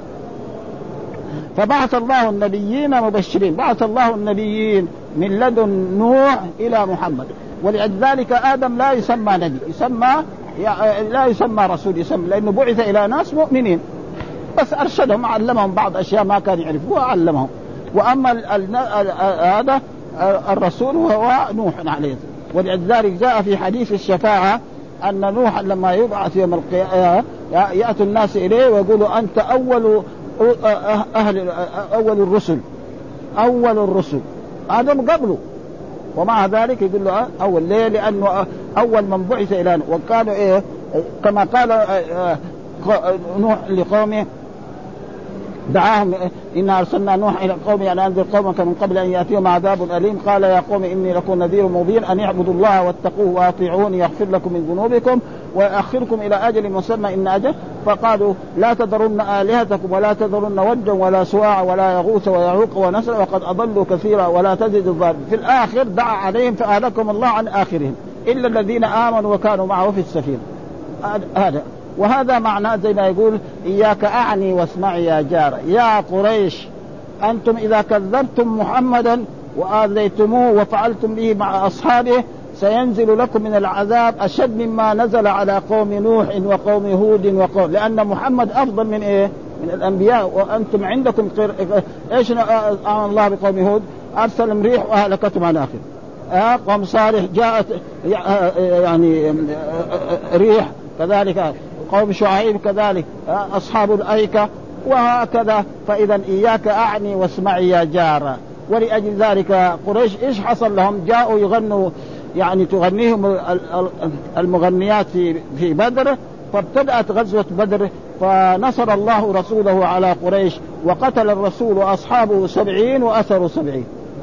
فبعث الله النبيين مبشرين، بعث الله النبيين من لدن نوح إلى محمد. ولذلك آدم لا يسمى نبي، لا يسمى رسول، يسمى لأنه بعث إلى ناس مؤمنين بس أرشدهم علمهم بعض أشياء ما كانوا يعرفوها علمهم. وأما هذا الرسول هو نوح عليه. ولذلك جاء في حديث الشفاعة أن نوح لما يبعث يوم القيامة يأتي الناس إليه ويقولوا أنت أول الرسل، آدم قبله، ومع ذلك يقول له أول. ليه؟ لأنه أول من بعث إلى، وكانوا إيه كما قال نوح لقومه دعاهم إن أرسلنا نوح إلى قومه أن أنذر قومك من قبل أن يأتيهم عذاب أليم قال يا قوم إني لكم نذير مبين أن اعبدوا الله واتقوه وأطيعوني يغفر لكم من ذنوبكم ويأخركم إلى أجل مسمى إن أجل. فقالوا لا تذرن آلهتكم ولا تذرن ودا ولا سواع ولا يغوث ويعوق ونسر وقد أضلوا كثيرا ولا تزد الظالمين. في الآخر دعا عليهم فأهلكهم الله عن آخرهم إلا الذين آمنوا وكانوا معه في السفينة. هذا وهذا معناه زي ما يقول إياك أعني واسمعي يا جار. يا قريش أنتم إذا كذبتم محمدا وآذيتموه وفعلتم به مع أصحابه سينزل لكم من العذاب أشد مما نزل على قوم نوح وقوم هود وقوم، لأن محمد أفضل من إيه؟ من الأنبياء. وأنتم عندكم إيش آمن الله بقوم هود؟ أرسل ريح وأهلكتهم على آخر. قوم صالح جاءت يعني ريح كذلك، قوم شعيب كذلك، أصحاب الأيكة وهكذا. فإذا إياك أعني واسمعي يا جار. ولأجل ذلك قريش إيش حصل لهم؟ جاءوا يغنوا يعني تغنيهم المغنيات في بدر، فابتدأت غزوة بدر فنصر الله رسوله على قريش وقتل الرسول وأصحابه 70 وأسروا 70.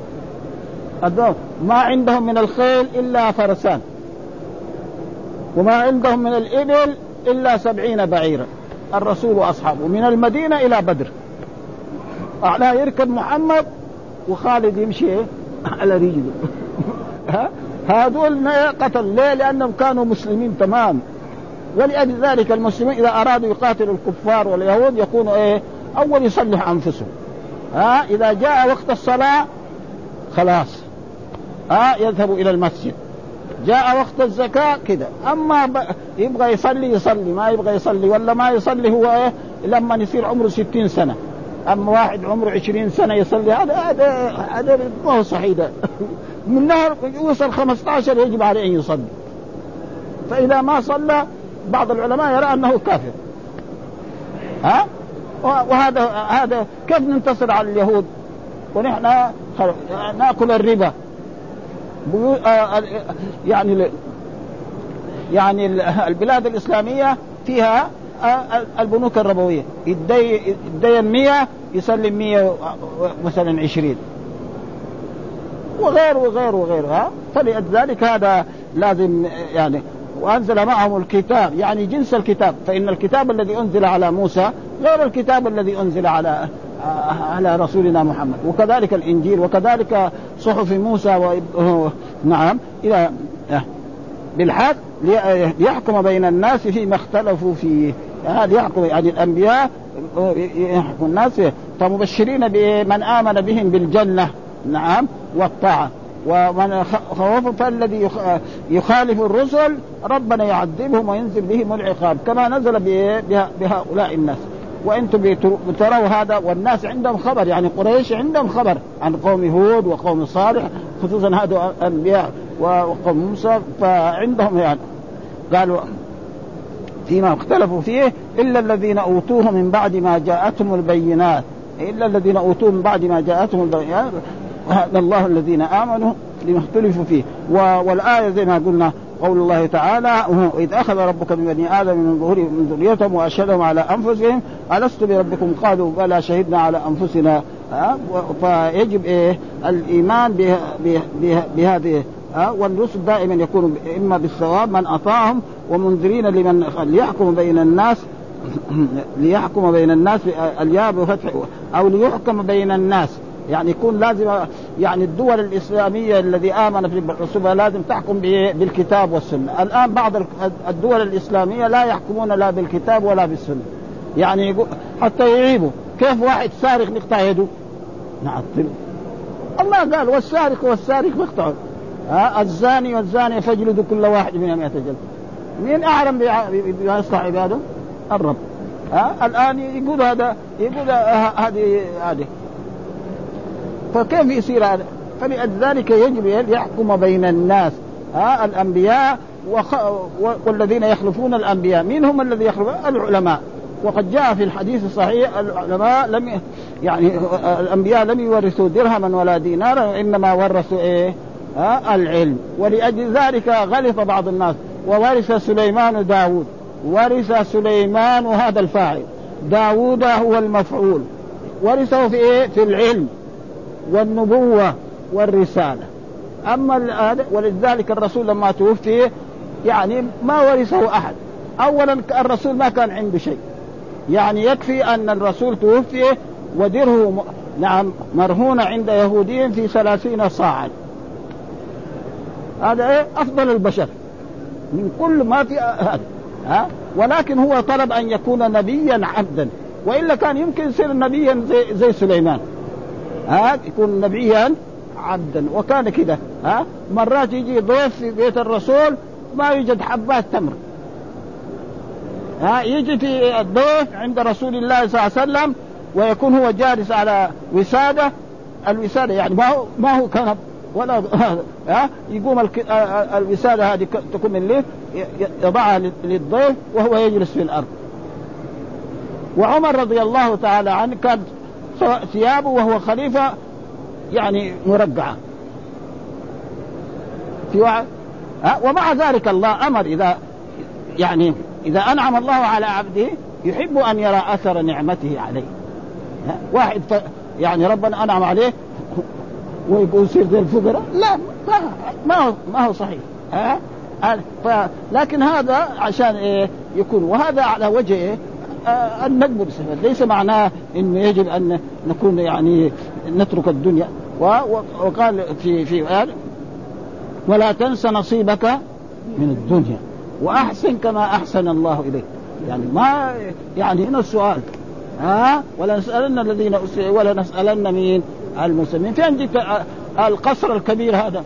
ما عندهم من الخيل إلا فرسان، وما عندهم من الإبل إلا 70 بعيرا الرسول وأصحابه من المدينة إلى بدر. أعلى يركب محمد وخالد يمشي على رجله. هذول قتل ليه؟ لأنهم كانوا مسلمين تمام. ولأجل ذلك المسلمين إذا أرادوا يقاتلوا الكفار واليهود يكونوا إيه؟ أول يصلح أنفسهم. إذا جاء وقت الصلاة خلاص يذهبوا إلى المسجد. جاء وقت الزكاة كده. أما يبغى يصلي ما يبغى يصلي ولا ما يصلي هو إيه؟ لما يصير عمره 60 سنة. أما واحد عمره 20 سنة يصلي هذا ما هو صحيح. ده من نهر يوصل 15 يجب عليه أن يصلي. فإذا ما صلى بعض العلماء يرى أنه كافر. وهذا كيف ننتصر على اليهود ونحن نأكل الربا؟ يعني البلاد الإسلامية فيها البنوك الربوية، يدين 100 يسلم 100 مثلا 20 وغير. فلذلك هذا لازم يعني. وأنزل معهم الكتاب يعني جنس الكتاب، فإن الكتاب الذي أنزل على موسى غير الكتاب الذي أنزل على رسولنا محمد، وكذلك الإنجيل وكذلك صحف موسى نعم إلى بالحق ليحكم بين الناس فيما اختلفوا فيه. هذا يحكم يعني الأنبياء يحكم الناس فمبشرين بمن آمن بهم بالجنة نعم والطاعة، ومن خوف فالذي يخالف الرسل ربنا يعذبهم وينزل بهم العقاب كما نزل بهؤلاء الناس. وانتم بتروا هذا والناس عندهم خبر، يعني قريش عندهم خبر عن قوم هود وقوم صالح خصوصا هذا الأنبياء وقوم موسى، فعندهم يعني قالوا فيما اختلفوا فيه إلا الذين أوتوه من بعد ما جاءتهم البينات، إلا الذين أوتوه من بعد ما جاءتهم البينات وهذا الله الذين آمنوا لما اختلفوا فيه. والآية زي ما قلنا قول الله تعالى إذ أخذ ربك من بني آدم من ذريتهم وأشهدهم على أنفسهم ألست بربكم قالوا بلى شهدنا على أنفسنا. فيجب الإيمان بهذه والرسل دائما يكون إما بالثواب من أطاعهم ومنذرين لمن ليحكم بين الناس الياء بفتح أو ليحكم بين الناس، يعني يكون لازم يعني الدول الإسلامية الذي آمن في الرسول لازم تحكم بالكتاب والسنة. الآن بعض الدول الإسلامية لا يحكمون لا بالكتاب ولا بالسنة، يعني حتى يعيبوا كيف واحد سارق نقطع يده نعطل. الله قال والسارق مقطع الزاني والزانية فاجلدوا كل واحد منهم 100 جلدة. مين أعلم بيصلح عباده؟ الرب. الآن يقول هذا يقول هذه فكيف يصير هذا؟ فلذلك يجب أن يحكم بين الناس الأنبياء والذين يخلفون الأنبياء. مين هم الذي يخلفون؟ العلماء. وقد جاء في الحديث الصحيح العلماء الأنبياء لم يورثوا درهما ولا دينارا إنما ورثوا العلم. ولأجل ذلك غلط بعض الناس وورث سليمان داود، ورث سليمان هذا الفاعل، داود هو المفعول، ورثه في العلم والنبوة والرسالة. أما ولذلك الرسول لما توفي يعني ما ورثه أحد. أولا الرسول ما كان عنده شيء، يعني يكفي أن الرسول توفي ودره نعم مرهون عند يهودي في 30 صاعا. هذا أفضل البشر من كل ما في هذا. ولكن هو طلب أن يكون نبيا عبدا، وإلا كان يمكن يصير نبيا زي سليمان، يكون نبيا عبدا. وكان كده مرات يجي ضيف في بيت الرسول ما يوجد حبات تمر، يجي في الضيف عند رسول الله صلى الله عليه وسلم ويكون هو جالس على وسادة. الوسادة يعني ما هو كنب ولا يقوم الوسادة هذه تكون من الليل يضعها للضيف وهو يجلس في الأرض. وعمر رضي الله تعالى عنه كان ثيابه وهو خليفة يعني مرقعة في واحد. ومع ذلك الله أمر إذا أنعم الله على عبده يحب أن يرى أثر نعمته عليه. واحد يعني ربنا أنعم عليه ويقول سير ذي الفقراء، لا ما هو صحيح. لكن هذا عشان يكون، وهذا على وجه الندب بالصفات، ليس معناه إنه يجب أن نكون يعني نترك الدنيا. وقال في ولا تنس نصيبك من الدنيا وأحسن كما أحسن الله إليك. يعني ما يعني هنا السؤال ولا نسألن الذين أسرعوا ولا نسألن مين المسلمين. فين جبت القصر الكبير هذا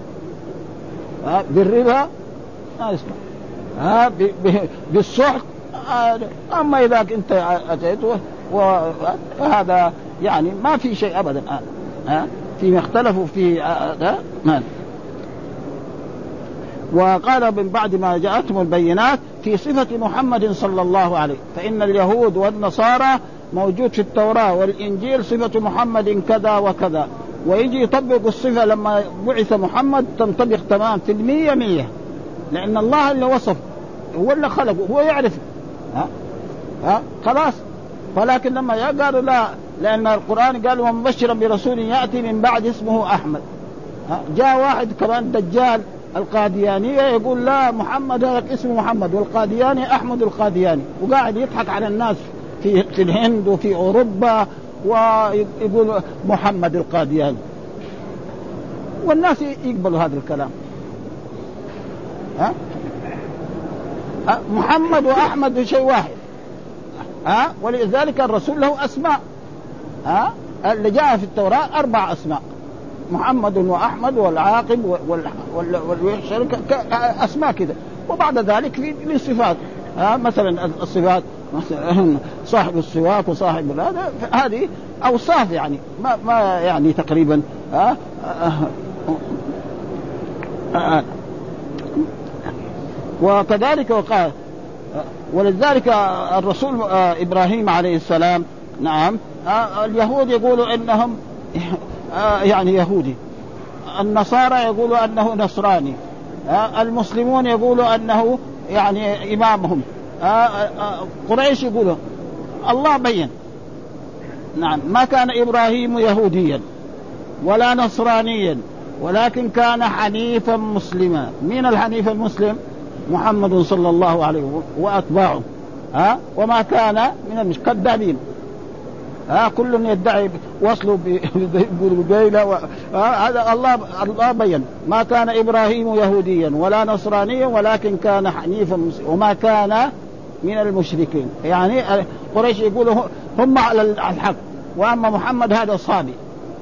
بالربا ما يسمع، بالسحق. أما إذا أنت أتيته وهذا يعني ما في شيء أبدا فيما اختلفوا في هذا. وقال من بعد ما جاءتهم البينات في صفة محمد صلى الله عليه، فإن اليهود والنصارى موجود في التوراة والإنجيل صفة محمد كذا وكذا، ويجي يطبق الصفة لما بعث محمد تنطبق تمام في 100، لأن الله اللي وصف هو اللي خلقه هو يعرف خلاص. ولكن لما قالوا لا، لأن القرآن قال ومبشرا برسول يأتي من بعد اسمه أحمد. جاء واحد كمان دجال القاديانية يقول لا محمد هذا اسمه محمد والقادياني أحمد القادياني، وقاعد يضحك على الناس في الهند وفي أوروبا ويقول محمد القادياني، والناس يقبلوا هذا الكلام. محمد وأحمد شيء واحد. ولذلك الرسول له أسماء اللي جاء في التوراة 4 أسماء، محمد وأحمد والعاقب والشرك أسماء كده. وبعد ذلك في صفات مثلا الصفات مثلا صاحب السواك وصاحب هذه أوصاف يعني ما يعني تقريبا وكذلك وقال. ولذلك الرسول إبراهيم عليه السلام نعم اليهود يقولوا إنهم يعني يهودي، النصارى يقولوا أنه نصراني، المسلمون يقولوا أنه يعني إمامهم، قريش يقولوا. الله بين نعم ما كان إبراهيم يهوديا ولا نصرانيا ولكن كان حنيفا مسلما. من الحنيف المسلم؟ محمد صلى الله عليه وأتباعه. وما كان من المكذبين. كل يدعي وصلوا بالبيلة هذا الله بين ما كان إبراهيم يهوديا ولا نصرانيا ولكن كان حنيفا مسلما وما كان من المشركين. يعني قريش يقولوا هم على الحق، وأما محمد هذا صابي.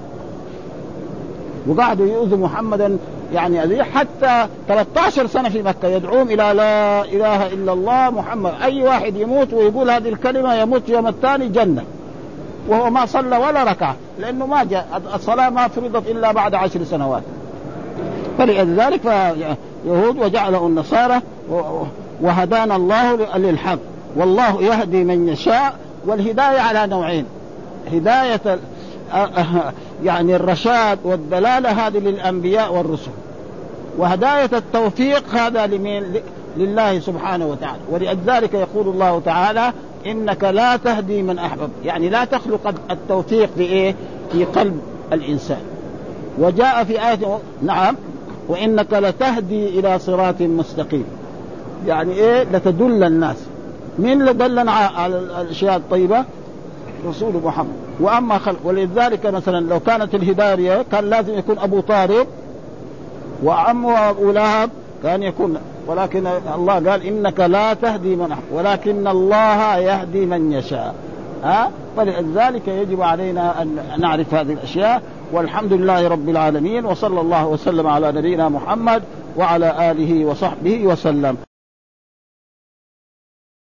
وقعدوا يؤذوا محمدا يعني حتى 13 سنة في مكة يدعوهم إلى لا إله إلا الله محمد. أي واحد يموت ويقول هذه الكلمة يموت يوم الثاني جنة، وهو ما صلى ولا ركعة، لأنه ما جاء الصلاة ما فرضت إلا بعد 10 سنوات. فلذلك يهود وجعله النصارى وهدانا الله للحق والله يهدي من يشاء. والهداية على نوعين، هداية يعني الرشاد والدلالة هذه للأنبياء والرسل، وهداية التوفيق هذا لله سبحانه وتعالى. ولذلك يقول الله تعالى إنك لا تهدي من أحبب، يعني لا تخلق التوفيق في قلب الإنسان. وجاء في آية نعم وإنك لتهدي إلى صراط مستقيم. يعني إيه لتدل الناس. مين اللي دلنا على الأشياء الطيبة؟ رسول محمد. وأما خلق، ولذلك مثلا لو كانت الهداية كان لازم يكون أبو طالب وعمه أبو لهب كان يكون، ولكن الله قال إنك لا تهدي من أحببت ولكن الله يهدي من يشاء. فلذلك يجب علينا أن نعرف هذه الأشياء. والحمد لله رب العالمين، وصلى الله وسلم على نبينا محمد وعلى آله وصحبه وسلم.